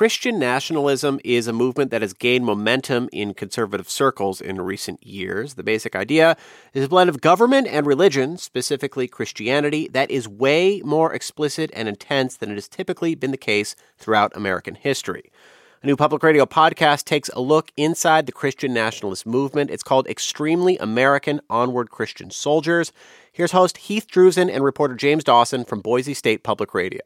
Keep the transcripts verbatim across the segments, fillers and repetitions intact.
Christian nationalism is a movement that has gained momentum in conservative circles in recent years. The basic idea is a blend of government and religion, specifically Christianity, that is way more explicit and intense than it has typically been the case throughout American history. A new public radio podcast takes a look inside the Christian nationalist movement. It's called Extremely American Onward Christian Soldiers. Here's host Heath Drusen and reporter James Dawson from Boise State Public Radio.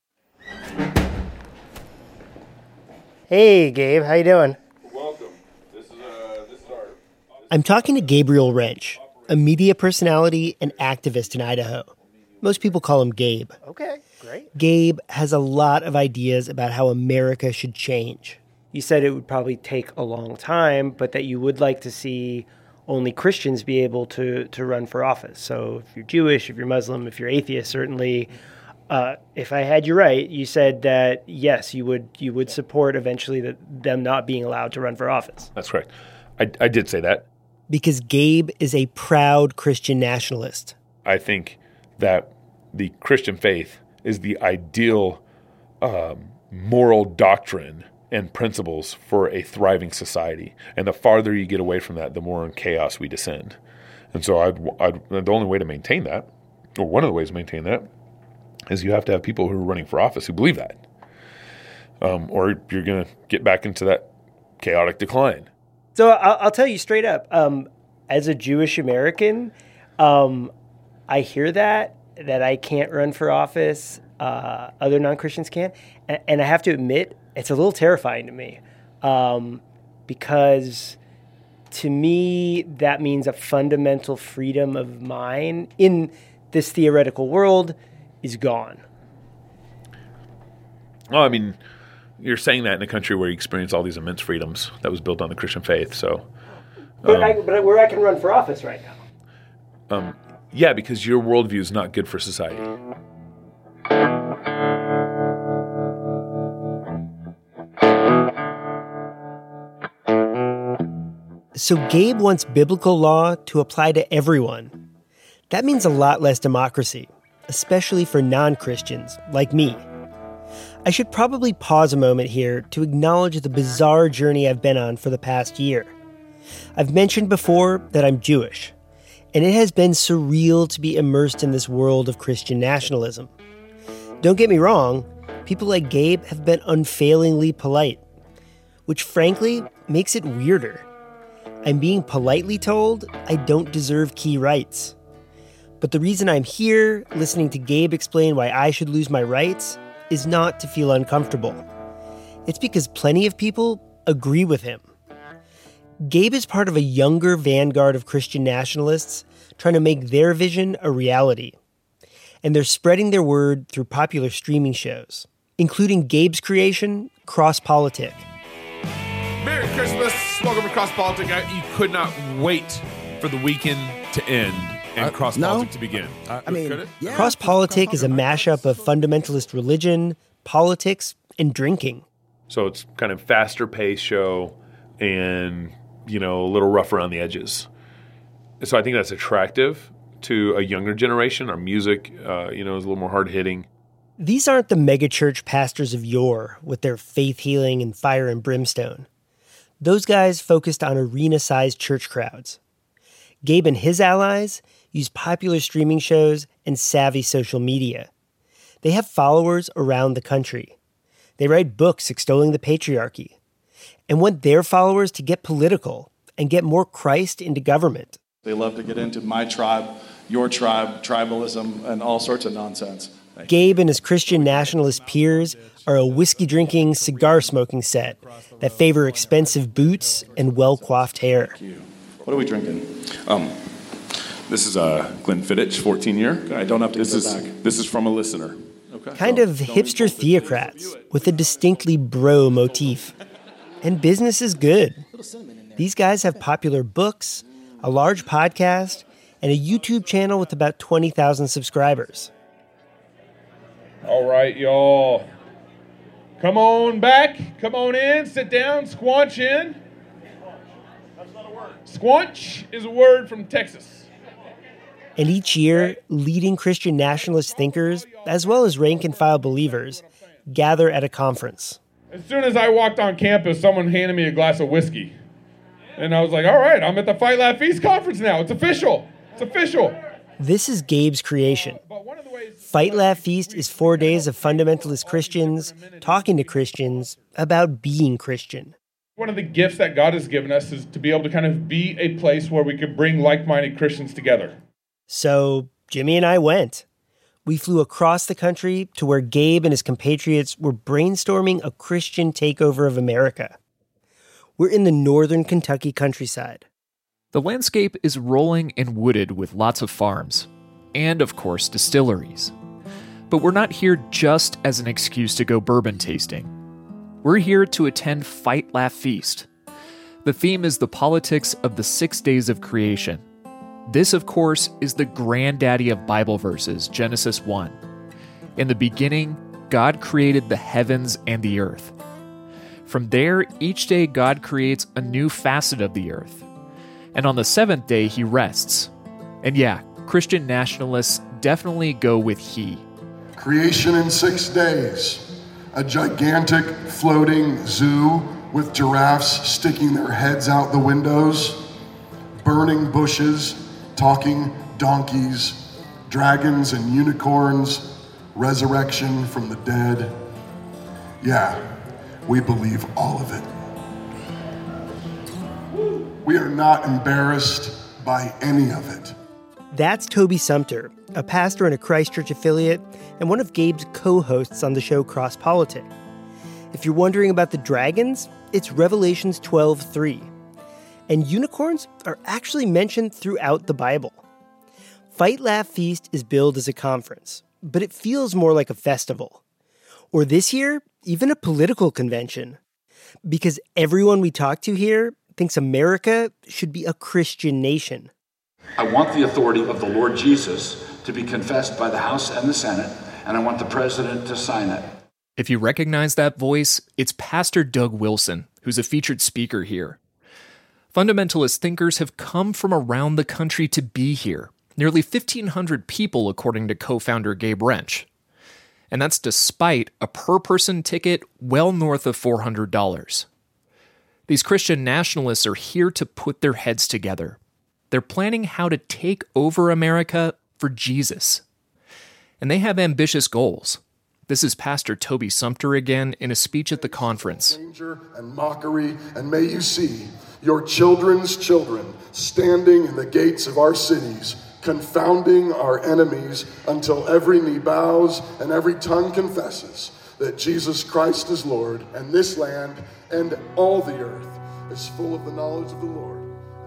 Hey, Gabe. How you doing? Welcome. This is, uh, this is our... I'm talking to Gabriel Rench, a media personality and activist in Idaho. Most people call him Gabe. Okay, great. Gabe has a lot of ideas about how America should change. You said it would probably take a long time, but that you would like to see only Christians be able to, to run for office. So if you're Jewish, if you're Muslim, if you're atheist, certainly... Uh, if I had you right, you said that, yes, you would you would support eventually that them not being allowed to run for office. That's correct. I, I did say that. Because Gabe is a proud Christian nationalist. I think that the Christian faith is the ideal um, moral doctrine and principles for a thriving society. And the farther you get away from that, the more in chaos we descend. And so I'd, I'd, the only way to maintain that, or one of the ways to maintain that, is you have to have people who are running for office who believe that. Um, or you're going to get back into that chaotic decline. So I'll, I'll tell you straight up, um, as a Jewish American, um, I hear that, that I can't run for office, uh, other non-Christians can. And, and I have to admit, it's a little terrifying to me. Um, because to me, that means a fundamental freedom of mine in this theoretical world is gone. Well, I mean, you're saying that in a country where you experience all these immense freedoms that was built on the Christian faith. So, but, um, I, but where I can run for office right now. Um, yeah, because your worldview is not good for society. So Gabe wants biblical law to apply to everyone. That means a lot less democracy, especially for non-Christians like me. I should probably pause a moment here to acknowledge the bizarre journey I've been on for the past year. I've mentioned before that I'm Jewish, and it has been surreal to be immersed in this world of Christian nationalism. Don't get me wrong, people like Gabe have been unfailingly polite, which frankly makes it weirder. I'm being politely told I don't deserve key rights. But the reason I'm here, listening to Gabe explain why I should lose my rights, is not to feel uncomfortable. It's because plenty of people agree with him. Gabe is part of a younger vanguard of Christian nationalists trying to make their vision a reality. And they're spreading their word through popular streaming shows, including Gabe's creation, Cross Politic. Merry Christmas. Welcome to Cross Politic. You could not wait for the weekend to end and uh, Cross no. Politic to begin. Uh, I mean, yeah. Cross Politic is a mashup of fundamentalist religion, politics, and drinking. So it's kind of faster paced show and, you know, a little rough around the edges. So I think that's attractive to a younger generation. Our music, uh, you know, is a little more hard hitting. These aren't the megachurch pastors of yore with their faith healing and fire and brimstone. Those guys focused on arena-sized church crowds. Gabe and his allies use popular streaming shows and savvy social media. They have followers around the country. They write books extolling the patriarchy and want their followers to get political and get more Christ into government. They love to get into my tribe, your tribe, tribalism, and all sorts of nonsense. Gabe and his Christian nationalist peers are a whiskey-drinking, cigar-smoking set that favor expensive boots and well-coiffed hair. What are we drinking? Um, this is uh, Glenfiddich, fourteen-year. I don't have to this get is back. This is from a listener. Okay. Kind of hipster theocrats with a distinctly bro motif. And business is good. These guys have popular books, a large podcast, and a YouTube channel with about twenty thousand subscribers. All right, y'all. Come on back. Come on in. Sit down. Squanch in. That's not a word. Squanch is a word from Texas. And each year, leading Christian nationalist thinkers, as well as rank-and-file believers, gather at a conference. As soon as I walked on campus, someone handed me a glass of whiskey. And I was like, all right, I'm at the Fight, Laugh, Feast conference now. It's official. It's official. This is Gabe's creation. Fight, Laugh, Feast is four days of fundamentalist Christians talking to Christians about being Christian. One of the gifts that God has given us is to be able to kind of be a place where we could bring like-minded Christians together. So Jimmy and I went. We flew across the country to where Gabe and his compatriots were brainstorming a Christian takeover of America. We're in the northern Kentucky countryside. The landscape is rolling and wooded with lots of farms, and of course distilleries. But we're not here just as an excuse to go bourbon tasting. We're here to attend Fight, Laugh, Feast. The theme is the politics of the six days of creation. This, of course, is the granddaddy of Bible verses, Genesis one. In the beginning, God created the heavens and the earth. From there, each day God creates a new facet of the earth. And on the seventh day, he rests. And yeah, Christian nationalists definitely go with he. Creation in six days. A gigantic floating zoo with giraffes sticking their heads out the windows, burning bushes, talking donkeys, dragons and unicorns, resurrection from the dead. Yeah, we believe all of it. We are not embarrassed by any of it. That's Toby Sumpter, a pastor and a Christchurch affiliate, and one of Gabe's co-hosts on the show Cross Politic. If you're wondering about the dragons, it's Revelations twelve three. And unicorns are actually mentioned throughout the Bible. Fight, Laugh, Feast is billed as a conference, but it feels more like a festival. Or this year, even a political convention. Because everyone we talk to here thinks America should be a Christian nation. I want the authority of the Lord Jesus to be confessed by the House and the Senate, and I want the President to sign it. If you recognize that voice, it's Pastor Doug Wilson, who's a featured speaker here. Fundamentalist thinkers have come from around the country to be here. Nearly fifteen hundred people, according to co-founder Gabe Rench. And that's despite a per-person ticket well north of four hundred dollars. These Christian nationalists are here to put their heads together. They're planning how to take over America for Jesus. And they have ambitious goals. This is Pastor Toby Sumpter again in a speech at the conference. Danger and mockery, and may you see your children's children standing in the gates of our cities, confounding our enemies until every knee bows and every tongue confesses that Jesus Christ is Lord, and this land and all the earth is full of the knowledge of the Lord.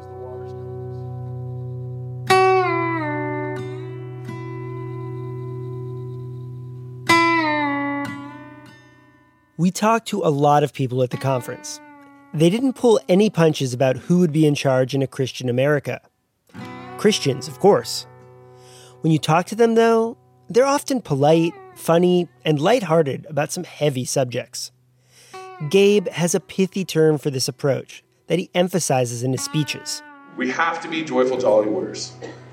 We talked to a lot of people at the conference. They didn't pull any punches about who would be in charge in a Christian America. Christians, of course. When you talk to them, though, they're often polite, funny, and lighthearted about some heavy subjects. Gabe has a pithy term for this approach that he emphasizes in his speeches. We have to be joyful, jolly warriors.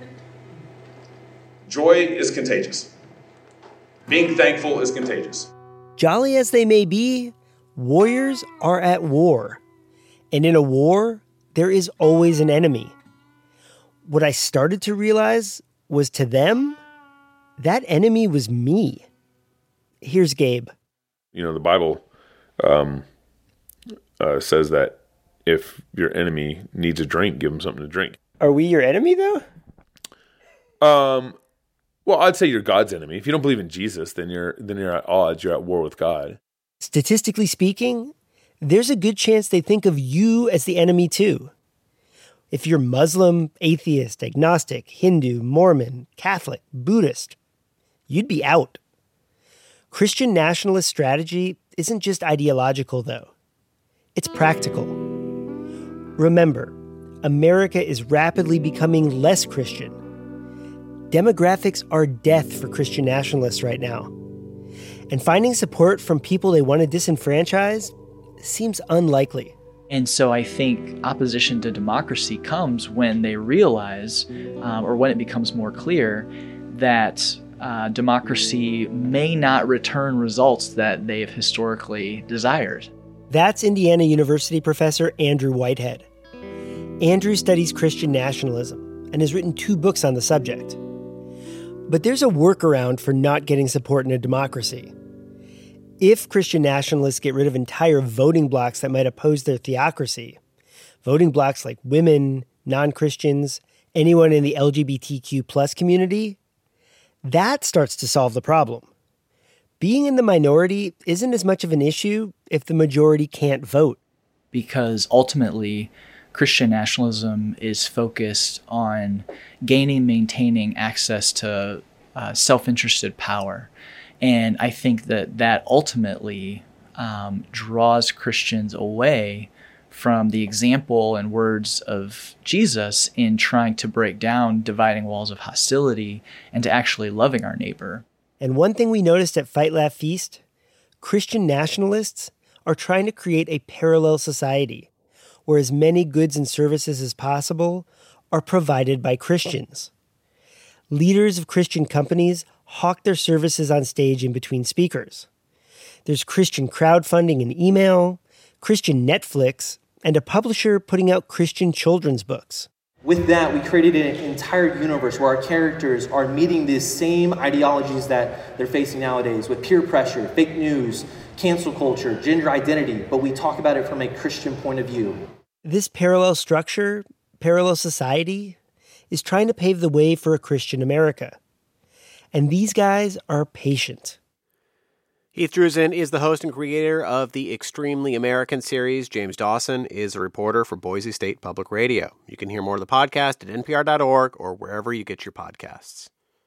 Joy is contagious. Being thankful is contagious. Jolly as they may be, warriors are at war. And in a war, there is always an enemy. What I started to realize was to them, that enemy was me. Here's Gabe. You know, the Bible um, uh, says that if your enemy needs a drink, give him something to drink. Are we your enemy, though? Um, well, I'd say you're God's enemy. If you don't believe in Jesus, then you're then you're at odds. You're at war with God. Statistically speaking, there's a good chance they think of you as the enemy, too. If you're Muslim, atheist, agnostic, Hindu, Mormon, Catholic, Buddhist, you'd be out. Christian nationalist strategy isn't just ideological, though. It's practical. Remember, America is rapidly becoming less Christian. Demographics are death for Christian nationalists right now. And finding support from people they want to disenfranchise seems unlikely. And so I think opposition to democracy comes when they realize, um, or when it becomes more clear, that uh, democracy may not return results that they've historically desired. That's Indiana University professor Andrew Whitehead. Andrew studies Christian nationalism and has written two books on the subject. But there's a workaround for not getting support in a democracy. If Christian nationalists get rid of entire voting blocs that might oppose their theocracy, voting blocs like women, non-Christians, anyone in the L G B T Q plus community, that starts to solve the problem. Being in the minority isn't as much of an issue if the majority can't vote. Because ultimately, Christian nationalism is focused on gaining, maintaining access to uh, self-interested power. And I think that that ultimately um, draws Christians away from the example and words of Jesus in trying to break down dividing walls of hostility and to actually loving our neighbor. And one thing we noticed at Fight Laugh Feast, Christian nationalists are trying to create a parallel society where as many goods and services as possible are provided by Christians. Leaders of Christian companies hawk their services on stage in between speakers. There's Christian crowdfunding and email, Christian Netflix, and a publisher putting out Christian children's books. With that, we created an entire universe where our characters are meeting these same ideologies that they're facing nowadays with peer pressure, fake news, cancel culture, gender identity, but we talk about it from a Christian point of view. This parallel structure, parallel society, is trying to pave the way for a Christian America. And these guys are patient. Heath Druzen is the host and creator of the Extremely American series. James Dawson is a reporter for Boise State Public Radio. You can hear more of the podcast at N P R dot org or wherever you get your podcasts.